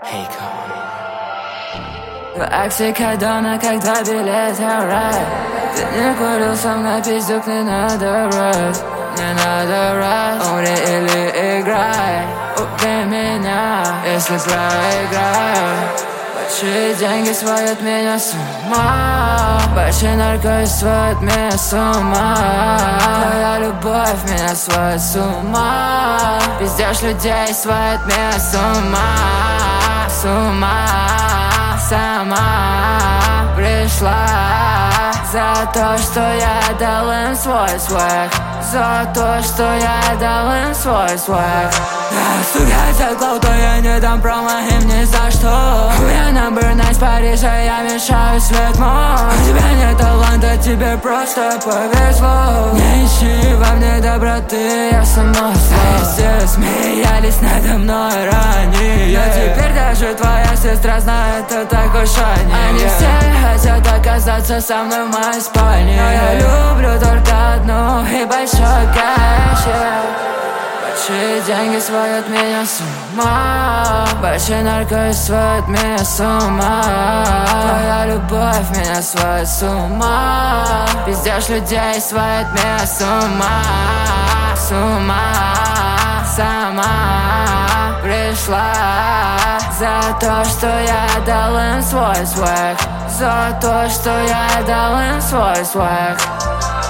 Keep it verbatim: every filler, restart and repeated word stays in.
Оксикодона, как два билета в рай. Ты не курил со мной пиздюк, не надо врать. Не надо врать, умри или играй. Убей меня, если проиграю. Большие деньги сводят меня с ума. Большие наркотики сводят меня с ума. Твоя любовь меня сводит с ума. Пиздешь людей сводит меня с ума. С ума. Сама пришла за то, что я дал им свой свэг. За то, что я дал им свой свэг. Сука, за клауд, то я не дам промо им ни за что. У меня number nine с Парижа, я мешаю свет мой. У тебя нет таланта, тебе просто повезло. Не ищи во мне доброты, я сама зло. Все смеялись надо мной ранее, но теперь даже твоя сестра знает, это так уж они. Они все хотят оказаться со мной в моей спальне, но я люблю только одну и большой кэш, yeah. Большие деньги сводят меня с ума. Большие наркотики сводят меня с ума. Твоя любовь меня сводит с ума. Пиздешь людей сводит меня с ума. С ума. Сама пришла за то, что я дал им свой свэг. За то, что я дал им свой свэг.